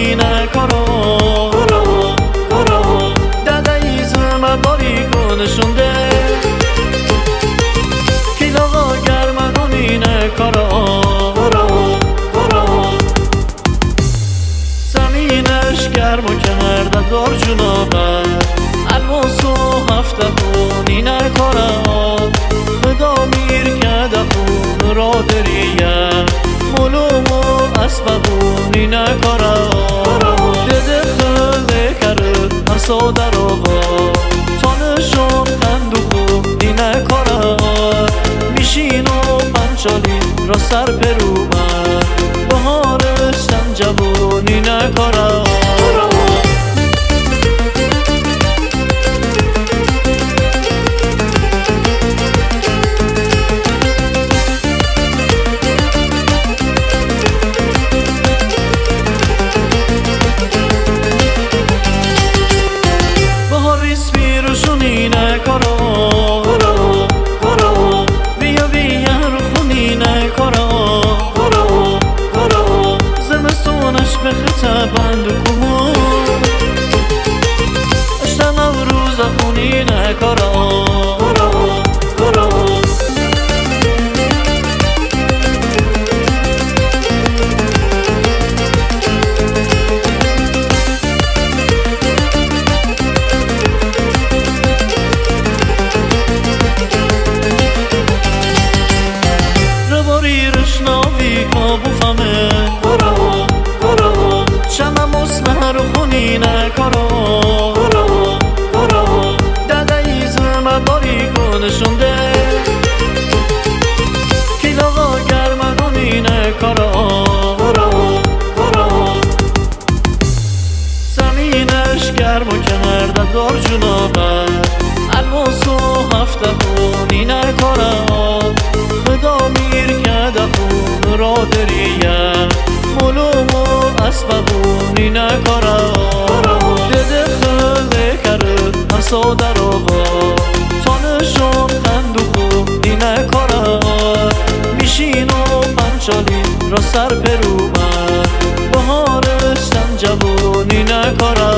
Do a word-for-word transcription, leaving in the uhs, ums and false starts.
رخونی نکارا کارا کارا داده ایزم باری کنشونده کلاغا گرمگونی نکارا کارا کارا زمینش گرم و کمرده دار جنابه الماس و هفته خونی نکارا خدا میر که دخون را دریه مولوم و اسببونی نکارا دده خله کرد اصا در آقا تانشون خندو خونی نکارا میشین و پنچالی را سر پرومن بهارش سنجبونی نکارا روشونی نکارا کارا کارا بیا بیا رخونی نکارا کارا کارا زمستونش به خطه بند و کمون اشتا نوروز خونی نکارا کارا کارا کارا کارا شمع مصنع رو خونی نکارا کارا کارا داده ایزم باری کنشونده کلاغا گرمگونی نکارا کارا کارا زمینش گرم و کمرده دار جنابه الماس و هفته خونی نکارا خدا میر که دخون را دریه مولوم و اسببونی نکارا دده خله کرد اصا در آقا تانشون خندو خونی نکارا میشین و پنچالی را سر پرومن بهارش سنجبونی نکارا